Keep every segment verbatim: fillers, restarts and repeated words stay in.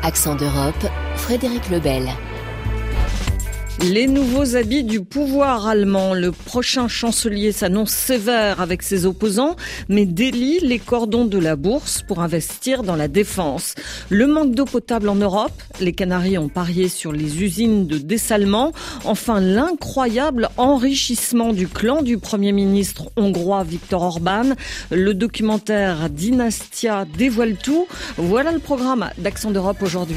Accent d'Europe, Frédéric Lebel. Les nouveaux habits du pouvoir allemand. Le prochain chancelier s'annonce sévère avec ses opposants, mais délie les cordons de la bourse pour investir dans la défense. Le manque d'eau potable en Europe. Les Canaries ont parié sur les usines de dessalement. Enfin, l'incroyable enrichissement du clan du Premier ministre hongrois Viktor Orban. Le documentaire Dynastia dévoile tout. Voilà le programme d'Accent d'Europe aujourd'hui.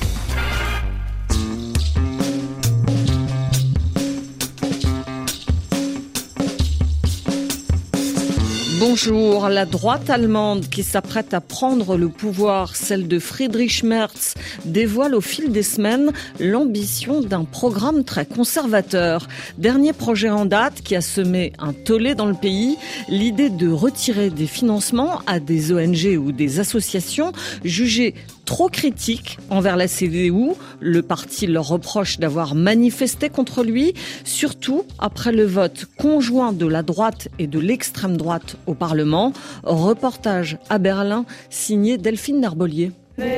Bonjour. La droite allemande qui s'apprête à prendre le pouvoir, celle de Friedrich Merz, dévoile au fil des semaines l'ambition d'un programme très conservateur. Dernier projet en date qui a semé un tollé dans le pays, l'idée de retirer des financements à des O N G ou des associations jugées trop critiques envers la C D U. Le parti leur reproche d'avoir manifesté contre lui, surtout après le vote conjoint de la droite et de l'extrême droite au Parlement. Reportage à Berlin, signé Delphine Narbolier.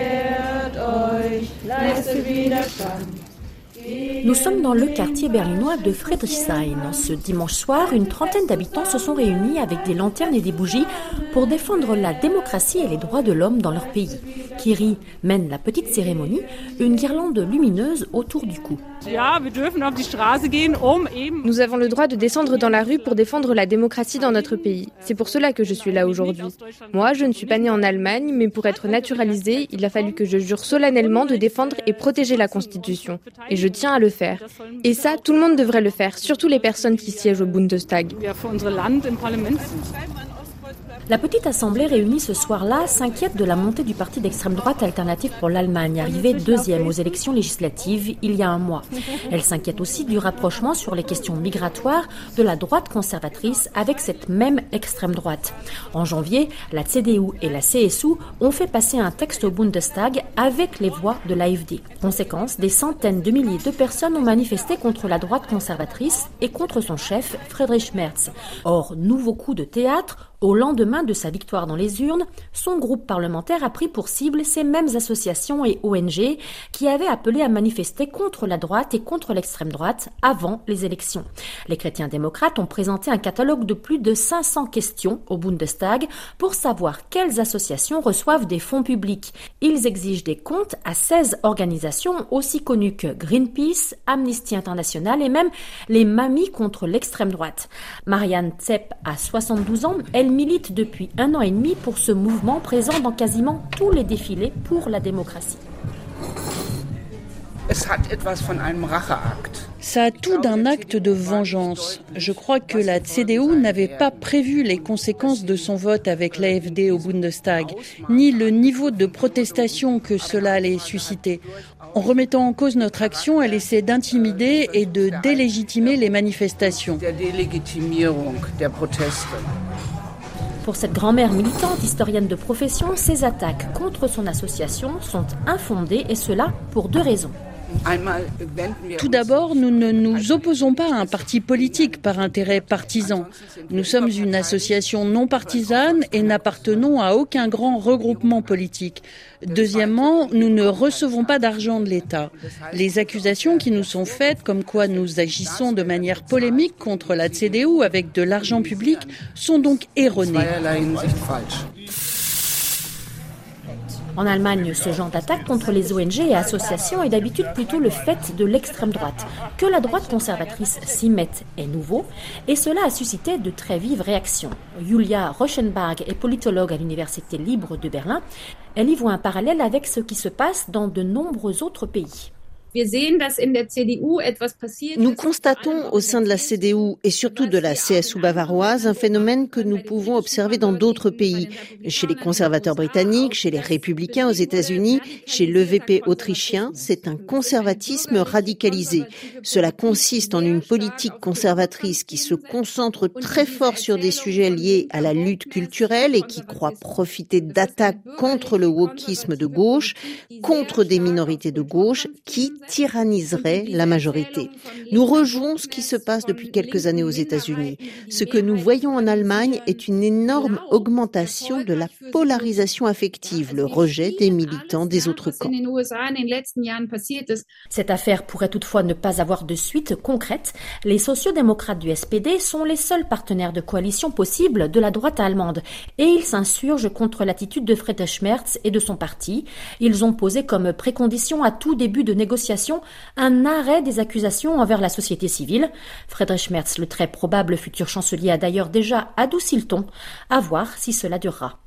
Nous sommes dans le quartier berlinois de Friedrichshain. Ce dimanche soir, une trentaine d'habitants se sont réunis avec des lanternes et des bougies pour défendre la démocratie et les droits de l'homme dans leur pays. Kiri mène la petite cérémonie, une guirlande lumineuse autour du cou. Nous avons le droit de descendre dans la rue pour défendre la démocratie dans notre pays. C'est pour cela que je suis là aujourd'hui. Moi, je ne suis pas née en Allemagne, mais pour être naturalisée, il a fallu que je jure solennellement de défendre et protéger la Constitution. Et je tiens à le faire. Et ça, tout le monde devrait le faire, surtout les personnes qui siègent au Bundestag. La petite assemblée réunie ce soir-là s'inquiète de la montée du parti d'extrême droite Alternative pour l'Allemagne, arrivé deuxième aux élections législatives il y a un mois. Elle s'inquiète aussi du rapprochement sur les questions migratoires de la droite conservatrice avec cette même extrême droite. En janvier, la C D U et la C S U ont fait passer un texte au Bundestag avec les voix de l'A F D. Conséquence, des centaines de milliers de personnes ont manifesté contre la droite conservatrice et contre son chef, Friedrich Merz. Or, nouveau coup de théâtre. Au lendemain de sa victoire dans les urnes, son groupe parlementaire a pris pour cible ces mêmes associations et O N G qui avaient appelé à manifester contre la droite et contre l'extrême droite avant les élections. Les chrétiens démocrates ont présenté un catalogue de plus de cinq cents questions au Bundestag pour savoir quelles associations reçoivent des fonds publics. Ils exigent des comptes à seize organisations aussi connues que Greenpeace, Amnesty International et même les mamies contre l'extrême droite. Marianne Zepp a soixante-douze ans, elle milite depuis un an et demi pour ce mouvement présent dans quasiment tous les défilés pour la démocratie. Ça a tout d'un acte de vengeance. Je crois que la C D U n'avait pas prévu les conséquences de son vote avec l'A F D au Bundestag, ni le niveau de protestation que cela allait susciter. En remettant en cause notre action, elle essaie d'intimider et de délégitimer les manifestations. Pour cette grand-mère militante, historienne de profession, ces attaques contre son association sont infondées et cela pour deux raisons. Tout d'abord, nous ne nous opposons pas à un parti politique par intérêt partisan. Nous sommes une association non partisane et n'appartenons à aucun grand regroupement politique. Deuxièmement, nous ne recevons pas d'argent de l'État. Les accusations qui nous sont faites, comme quoi nous agissons de manière polémique contre la C D U avec de l'argent public, sont donc erronées. En Allemagne, ce genre d'attaque contre les O N G et associations est d'habitude plutôt le fait de l'extrême droite. Que la droite conservatrice s'y mette est nouveau et cela a suscité de très vives réactions. Julia Rauschenberg est politologue à l'Université libre de Berlin. Elle y voit un parallèle avec ce qui se passe dans de nombreux autres pays. Nous constatons au sein de la C D U et surtout de la C S U bavaroise un phénomène que nous pouvons observer dans d'autres pays, chez les conservateurs britanniques, chez les républicains aux États-Unis, chez l'E V P autrichien. C'est un conservatisme radicalisé. Cela consiste en une politique conservatrice qui se concentre très fort sur des sujets liés à la lutte culturelle et qui croit profiter d'attaques contre le wokisme de gauche, contre des minorités de gauche, quitte tyranniserait la majorité. Nous rejouons ce qui se passe depuis quelques années aux États-Unis. Ce que nous voyons en Allemagne est une énorme augmentation de la polarisation affective, le rejet des militants des autres camps. Cette affaire pourrait toutefois ne pas avoir de suite concrète. Les sociodémocrates du S P D sont les seuls partenaires de coalition possibles de la droite allemande et ils s'insurgent contre l'attitude de Friedrich Merz et de son parti. Ils ont posé comme précondition à tout début de négociation un arrêt des accusations envers la société civile. Friedrich Merz, le très probable futur chancelier, a d'ailleurs déjà adouci le ton. À voir si cela durera.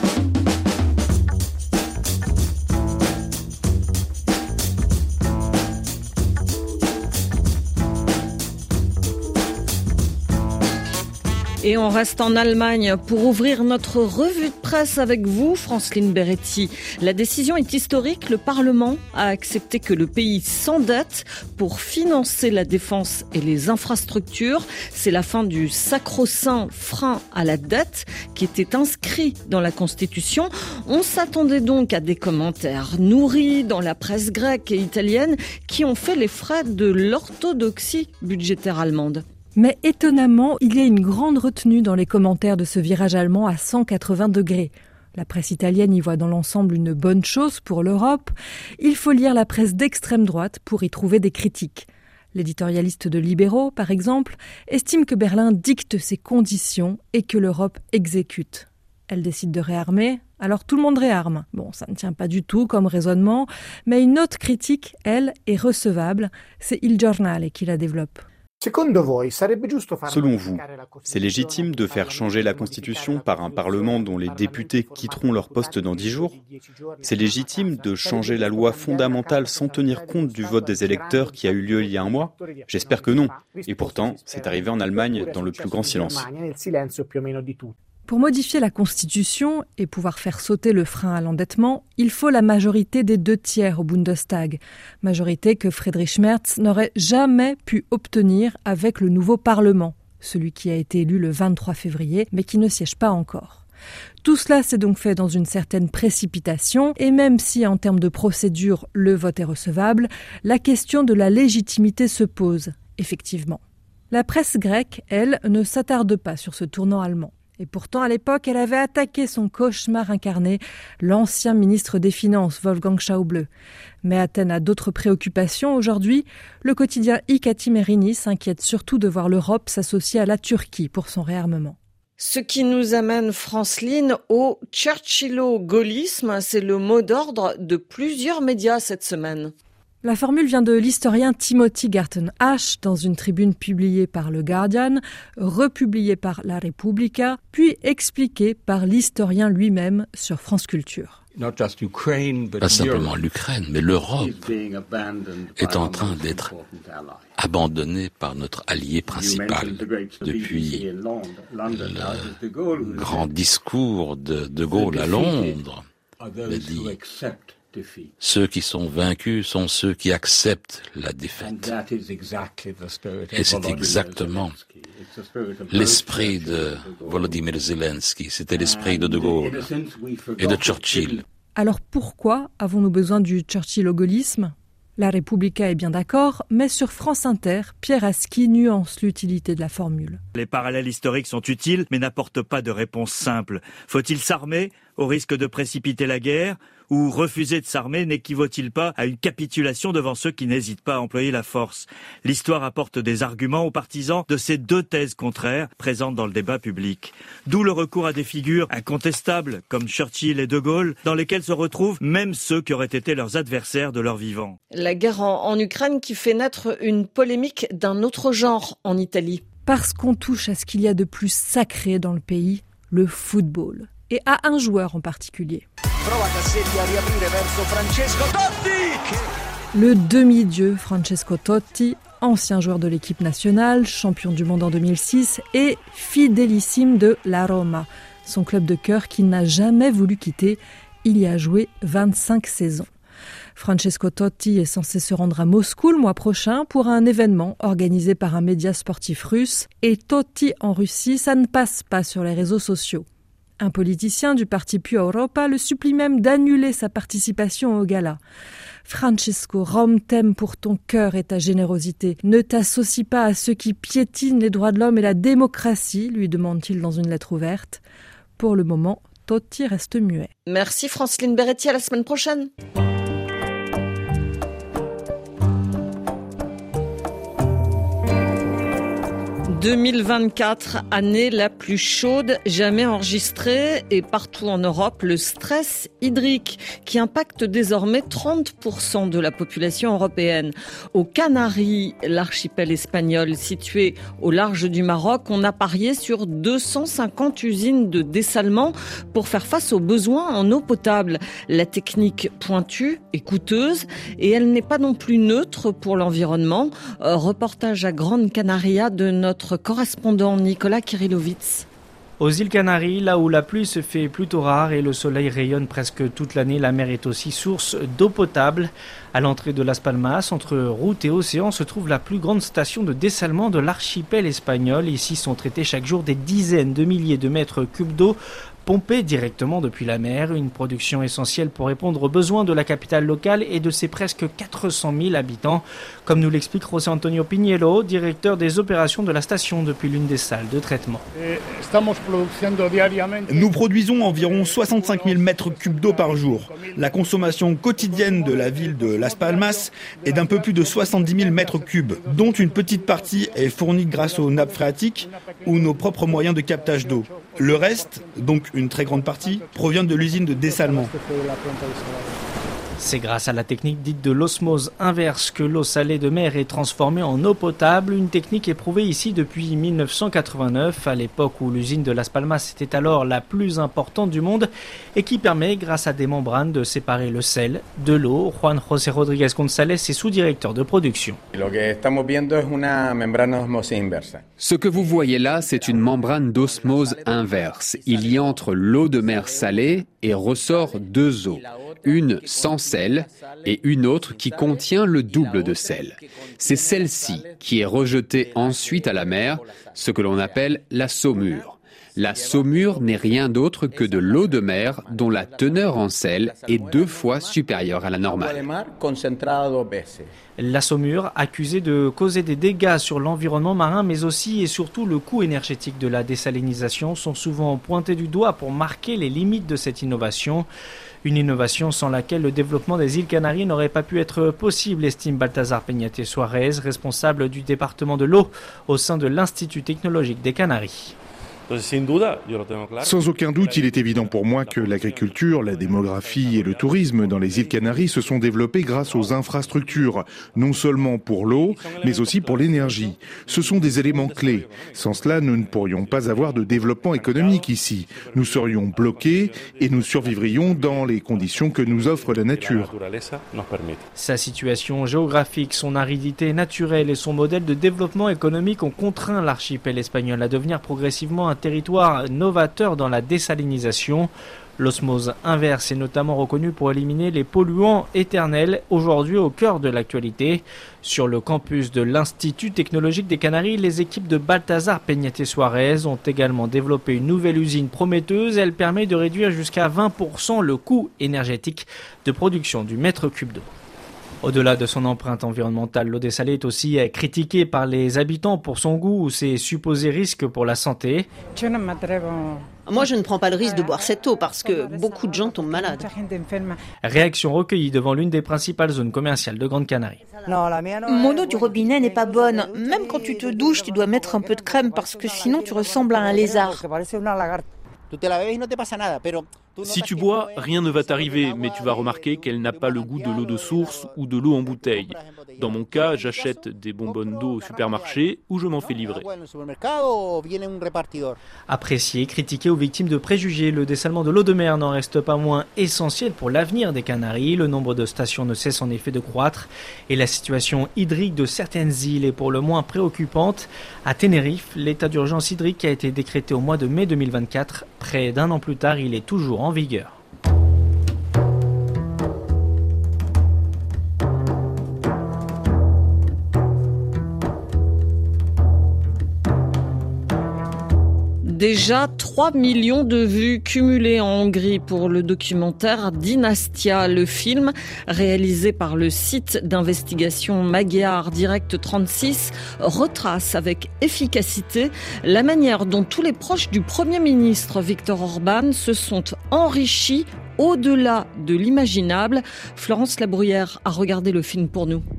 Et on reste en Allemagne pour ouvrir notre revue de presse avec vous, Franceline Beretti. La décision est historique. Le Parlement a accepté que le pays s'endette pour financer la défense et les infrastructures. C'est la fin du sacro-saint frein à la dette qui était inscrit dans la Constitution. On s'attendait donc à des commentaires nourris dans la presse grecque et italienne qui ont fait les frais de l'orthodoxie budgétaire allemande. Mais étonnamment, il y a une grande retenue dans les commentaires de ce virage allemand à cent quatre-vingts degrés. La presse italienne y voit dans l'ensemble une bonne chose pour l'Europe. Il faut lire la presse d'extrême droite pour y trouver des critiques. L'éditorialiste de Libero, par exemple, estime que Berlin dicte ses conditions et que l'Europe exécute. Elle décide de réarmer, alors tout le monde réarme. Bon, ça ne tient pas du tout comme raisonnement, mais une autre critique, elle, est recevable. C'est Il Giornale qui la développe. Selon vous, c'est légitime de faire changer la Constitution par un Parlement dont les députés quitteront leur poste dans dix jours ? C'est légitime de changer la loi fondamentale sans tenir compte du vote des électeurs qui a eu lieu il y a un mois ? J'espère que non. Et pourtant, c'est arrivé en Allemagne dans le plus grand silence. Pour modifier la Constitution et pouvoir faire sauter le frein à l'endettement, il faut la majorité des deux tiers au Bundestag. Majorité que Friedrich Merz n'aurait jamais pu obtenir avec le nouveau Parlement, celui qui a été élu le vingt-trois février, mais qui ne siège pas encore. Tout cela s'est donc fait dans une certaine précipitation, et même si en termes de procédure, le vote est recevable, la question de la légitimité se pose, effectivement. La presse grecque, elle, ne s'attarde pas sur ce tournant allemand. Et pourtant, à l'époque, elle avait attaqué son cauchemar incarné, l'ancien ministre des Finances, Wolfgang Schäuble. Mais Athènes a d'autres préoccupations aujourd'hui. Le quotidien I Kathimerini s'inquiète surtout de voir l'Europe s'associer à la Turquie pour son réarmement. Ce qui nous amène, Franceline, au churchillo-gaullisme. C'est le mot d'ordre de plusieurs médias cette semaine. La formule vient de l'historien Timothy Garton Ash dans une tribune publiée par le Guardian, republiée par La Repubblica, puis expliquée par l'historien lui-même sur France Culture. Pas simplement l'Ukraine, mais l'Europe est en train d'être abandonnée par notre allié principal. Depuis le grand discours de De Gaulle à Londres, il a dit « Ceux qui sont vaincus sont ceux qui acceptent la défaite. » Et c'est exactement l'esprit de Volodymyr Zelensky, c'était l'esprit de De Gaulle et de Churchill. Alors pourquoi avons-nous besoin du churchillo-gaullisme ? La Repubblica est bien d'accord, mais sur France Inter, Pierre Aski nuance l'utilité de la formule. Les parallèles historiques sont utiles, mais n'apportent pas de réponse simple. Faut-il s'armer au risque de précipiter la guerre ? Ou refuser de s'armer n'équivaut-il pas à une capitulation devant ceux qui n'hésitent pas à employer la force ? L'histoire apporte des arguments aux partisans de ces deux thèses contraires présentes dans le débat public. D'où le recours à des figures incontestables comme Churchill et De Gaulle, dans lesquelles se retrouvent même ceux qui auraient été leurs adversaires de leur vivant. La guerre en, en Ukraine qui fait naître une polémique d'un autre genre en Italie. Parce qu'on touche à ce qu'il y a de plus sacré dans le pays, le football. Et à un joueur en particulier. Le demi-dieu Francesco Totti, ancien joueur de l'équipe nationale, champion du monde en deux mille six et fidélissime de la Roma, son club de cœur qu'il n'a jamais voulu quitter. Il y a joué vingt-cinq saisons. Francesco Totti est censé se rendre à Moscou le mois prochain pour un événement organisé par un média sportif russe. Et Totti en Russie, ça ne passe pas sur les réseaux sociaux. Un politicien du parti Più Europa le supplie même d'annuler sa participation au gala. Francesco, Rome t'aime pour ton cœur et ta générosité. Ne t'associe pas à ceux qui piétinent les droits de l'homme et la démocratie, lui demande-t-il dans une lettre ouverte. Pour le moment, Totti reste muet. Merci Franceline Beretti, à la semaine prochaine. deux mille vingt-quatre, année la plus chaude jamais enregistrée, et partout en Europe, le stress hydrique qui impacte désormais trente pour cent de la population européenne. Aux Canaries, l'archipel espagnol situé au large du Maroc, on a parié sur deux cent cinquante usines de dessalement pour faire face aux besoins en eau potable. La technique pointue et coûteuse, et elle n'est pas non plus neutre pour l'environnement. Euh, reportage à Grande Canaria de notre correspondant Nicolas Kirillovitz. Aux îles Canaries, là où la pluie se fait plutôt rare et le soleil rayonne presque toute l'année, la mer est aussi source d'eau potable. À l'entrée de Las Palmas, entre route et océan, se trouve la plus grande station de dessalement de l'archipel espagnol. Ici sont traités chaque jour des dizaines de milliers de mètres cubes d'eau pompée directement depuis la mer, une production essentielle pour répondre aux besoins de la capitale locale et de ses presque quatre cent mille habitants, comme nous l'explique José Antonio Piñero, directeur des opérations de la station depuis l'une des salles de traitement. Nous produisons environ soixante-cinq mille mètres cubes d'eau par jour. La consommation quotidienne de la ville de Las Palmas est d'un peu plus de soixante-dix mille mètres cubes, dont une petite partie est fournie grâce aux nappes phréatiques ou nos propres moyens de captage d'eau. Le reste, donc une très grande partie, provient de l'usine de dessalement. C'est grâce à la technique dite de l'osmose inverse que l'eau salée de mer est transformée en eau potable, une technique éprouvée ici depuis mille neuf cent quatre-vingt-neuf, à l'époque où l'usine de Las Palmas était alors la plus importante du monde et qui permet, grâce à des membranes, de séparer le sel de l'eau. Juan José Rodríguez González est sous-directeur de production. Ce que vous voyez là, c'est une membrane d'osmose inverse. Il y entre l'eau de mer salée et ressort deux eaux. Une sans sel et une autre qui contient le double de sel. C'est celle-ci qui est rejetée ensuite à la mer, ce que l'on appelle la saumure. La saumure n'est rien d'autre que de l'eau de mer dont la teneur en sel est deux fois supérieure à la normale. La saumure, accusée de causer des dégâts sur l'environnement marin, mais aussi et surtout le coût énergétique de la désalinisation, sont souvent pointés du doigt pour marquer les limites de cette innovation. Une innovation sans laquelle le développement des îles Canaries n'aurait pas pu être possible, estime Baltasar Peñate Suárez, responsable du département de l'eau au sein de l'Institut technologique des Canaries. Sans aucun doute, il est évident pour moi que l'agriculture, la démographie et le tourisme dans les îles Canaries se sont développés grâce aux infrastructures, non seulement pour l'eau, mais aussi pour l'énergie. Ce sont des éléments clés. Sans cela, nous ne pourrions pas avoir de développement économique ici. Nous serions bloqués et nous survivrions dans les conditions que nous offre la nature. Sa situation géographique, son aridité naturelle et son modèle de développement économique ont contraint l'archipel espagnol à devenir progressivement un territoire novateur dans la désalinisation. L'osmose inverse est notamment reconnue pour éliminer les polluants éternels, aujourd'hui au cœur de l'actualité. Sur le campus de l'Institut technologique des Canaries, les équipes de Baltasar Peñate Suárez ont également développé une nouvelle usine prometteuse. Elle permet de réduire jusqu'à vingt pour cent le coût énergétique de production du mètre cube d'eau. Au-delà de son empreinte environnementale, l'eau dessalée est aussi critiquée par les habitants pour son goût ou ses supposés risques pour la santé. Moi, je ne prends pas le risque de boire cette eau parce que beaucoup de gens tombent malades. Réaction recueillie devant l'une des principales zones commerciales de Grande Canarie. Mon eau du robinet n'est pas bonne. Même quand tu te douches, tu dois mettre un peu de crème parce que sinon tu ressembles à un lézard. Si tu bois, rien ne va t'arriver, mais tu vas remarquer qu'elle n'a pas le goût de l'eau de source ou de l'eau en bouteille. Dans mon cas, j'achète des bonbonnes d'eau au supermarché ou je m'en fais livrer. Apprécié, critiqué aux victimes de préjugés, le dessalement de l'eau de mer n'en reste pas moins essentiel pour l'avenir des Canaries. Le nombre de stations ne cesse en effet de croître et la situation hydrique de certaines îles est pour le moins préoccupante. À Tenerife, l'état d'urgence hydrique a été décrété au mois de mai deux mille vingt-quatre. Près d'un an plus tard, il est toujours en vigueur. Déjà trois millions de vues cumulées en Hongrie pour le documentaire Dynastia. Le film, réalisé par le site d'investigation Magyar Direct trente-six, retrace avec efficacité la manière dont tous les proches du Premier ministre Viktor Orban se sont enrichis au-delà de l'imaginable. Florence Labruyère a regardé le film pour nous.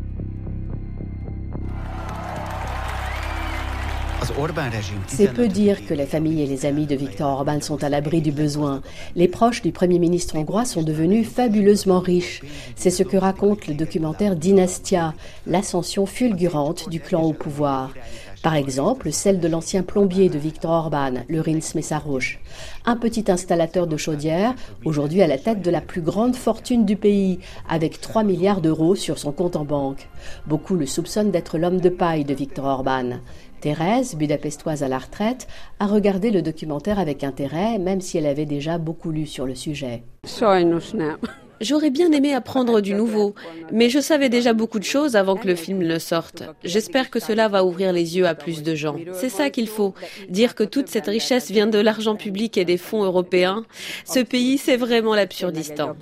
C'est peu dire que la famille et les amis de Viktor Orban sont à l'abri du besoin. Les proches du Premier ministre hongrois sont devenus fabuleusement riches. C'est ce que raconte le documentaire Dynastia, l'ascension fulgurante du clan au pouvoir. Par exemple, celle de l'ancien plombier de Viktor Orban, Lőrinc Mészáros. Un petit installateur de chaudières, aujourd'hui à la tête de la plus grande fortune du pays, avec trois milliards d'euros sur son compte en banque. Beaucoup le soupçonnent d'être l'homme de paille de Viktor Orban. Thérèse, budapestoise à la retraite, a regardé le documentaire avec intérêt, même si elle avait déjà beaucoup lu sur le sujet. J'aurais bien aimé apprendre du nouveau, mais je savais déjà beaucoup de choses avant que le film ne sorte. J'espère que cela va ouvrir les yeux à plus de gens. C'est ça qu'il faut, dire que toute cette richesse vient de l'argent public et des fonds européens. Ce pays, c'est vraiment l'Absurdistan.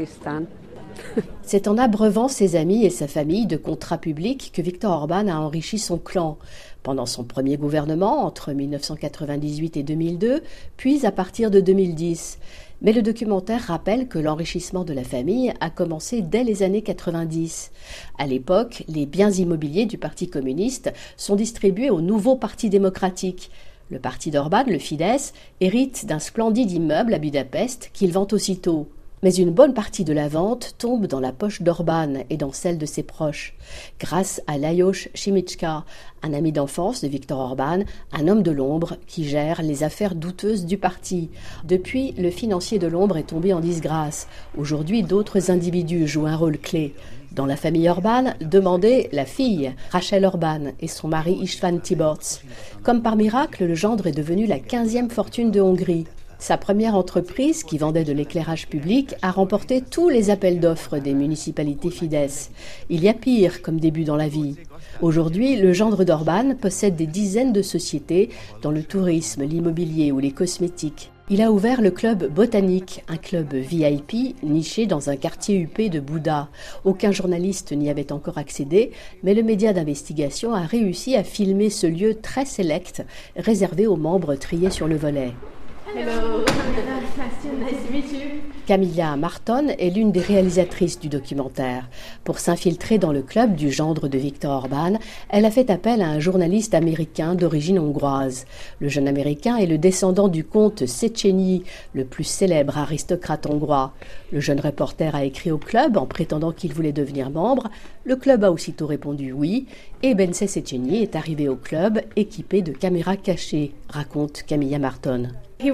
C'est en abreuvant ses amis et sa famille de contrats publics que Viktor Orban a enrichi son clan. Pendant son premier gouvernement, entre mille neuf cent quatre-vingt-dix-huit et deux mille deux, puis à partir de deux mille dix. Mais le documentaire rappelle que l'enrichissement de la famille a commencé dès les années quatre-vingt-dix. À l'époque, les biens immobiliers du Parti communiste sont distribués au nouveau Parti démocratique. Le parti d'Orban, le Fidesz, hérite d'un splendide immeuble à Budapest qu'il vend aussitôt. Mais une bonne partie de la vente tombe dans la poche d'Orban et dans celle de ses proches, grâce à Lajos Simicska, un ami d'enfance de Viktor Orban, un homme de l'ombre qui gère les affaires douteuses du parti. Depuis, le financier de l'ombre est tombé en disgrâce. Aujourd'hui, d'autres individus jouent un rôle clé. Dans la famille Orban, demandez la fille, Rachel Orban, et son mari István Tiborcs. Comme par miracle, le gendre est devenu la quinzième fortune de Hongrie. Sa première entreprise, qui vendait de l'éclairage public, a remporté tous les appels d'offres des municipalités Fidesz. Il y a pire comme début dans la vie. Aujourd'hui, le gendre d'Orban possède des dizaines de sociétés dans le tourisme, l'immobilier ou les cosmétiques. Il a ouvert le club Botanique, un club V I P niché dans un quartier huppé de Bouda. Aucun journaliste n'y avait encore accédé, mais le média d'investigation a réussi à filmer ce lieu très sélect, réservé aux membres triés sur le volet. Hello. Nice to meet you. Camilla Marton est l'une des réalisatrices du documentaire. Pour s'infiltrer dans le club du gendre de Viktor Orban, elle a fait appel à un journaliste américain d'origine hongroise. Le jeune américain est le descendant du comte Széchenyi, le plus célèbre aristocrate hongrois. Le jeune reporter a écrit au club en prétendant qu'il voulait devenir membre. Le club a aussitôt répondu oui, et Bence Széchenyi est arrivé au club équipé de caméras cachées, raconte Camilla Marton.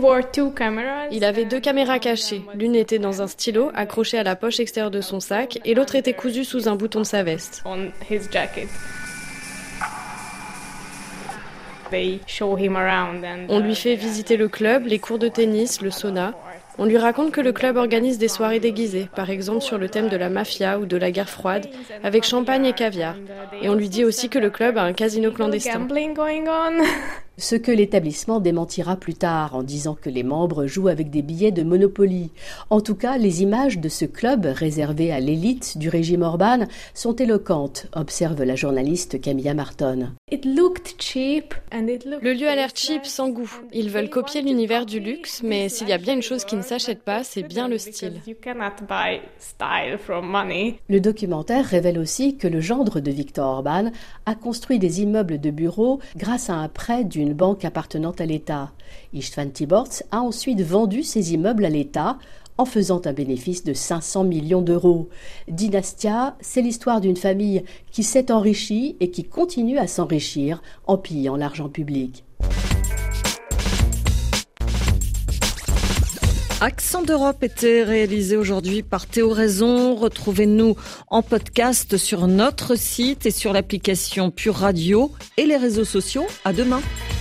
Il avait deux caméras cachées. L'une était dans un stylo accroché à la poche extérieure de son sac et l'autre était cousue sous un bouton de sa veste. On lui fait visiter le club, les cours de tennis, le sauna. On lui raconte que le club organise des soirées déguisées, par exemple sur le thème de la mafia ou de la guerre froide, avec champagne et caviar. Et on lui dit aussi que le club a un casino clandestin. Ce que l'établissement démentira plus tard en disant que les membres jouent avec des billets de Monopoly. En tout cas, les images de ce club réservé à l'élite du régime Orban sont éloquentes, observe la journaliste Camilla Marton. Le lieu a l'air cheap, sans goût. Ils veulent copier l'univers du luxe, mais s'il y a bien une chose qui ne s'achète pas, c'est bien le style. Le documentaire révèle aussi que le gendre de Viktor Orban a construit des immeubles de bureaux grâce à un prêt d'une banque appartenant à l'État. István Tiborcs a ensuite vendu ses immeubles à l'État en faisant un bénéfice de cinq cents millions d'euros. Dynastia, c'est l'histoire d'une famille qui s'est enrichie et qui continue à s'enrichir en pillant l'argent public. Accent d'Europe était réalisé aujourd'hui par Théo Raison. Retrouvez-nous en podcast sur notre site et sur l'application Pure Radio et les réseaux sociaux. À demain.